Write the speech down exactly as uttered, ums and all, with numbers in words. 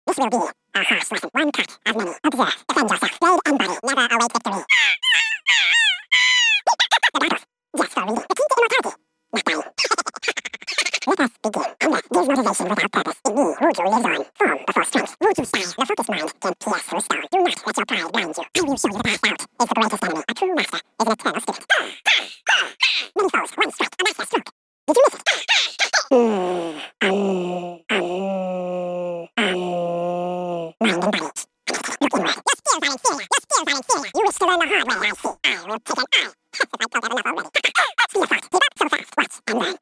This will be a harsh lesson, one cut of many. Observe, defend yourself, blade and body, never await victory. The battles, just for reading, the key to immortality, not dying. Let us begin. Hunger gives motivation without purpose. In me, Wuju lives on. Form before strength. Wuju style, the focused mind, can pierce through stone. Do not let your pride blind you. I will show you the path out. Is the greatest enemy. A true master is an eternal spirit. Many foes, one strike, a master stroke. Did you miss it? Hmm. Um. Um. Um. Mind and body. Look inward. Your skills are inferior. Your skills are inferior. You wish to learn the hard way, I see. I will take an eye. If I don't have enough already. Speed of thought. Keep up so fast. Watch and learn.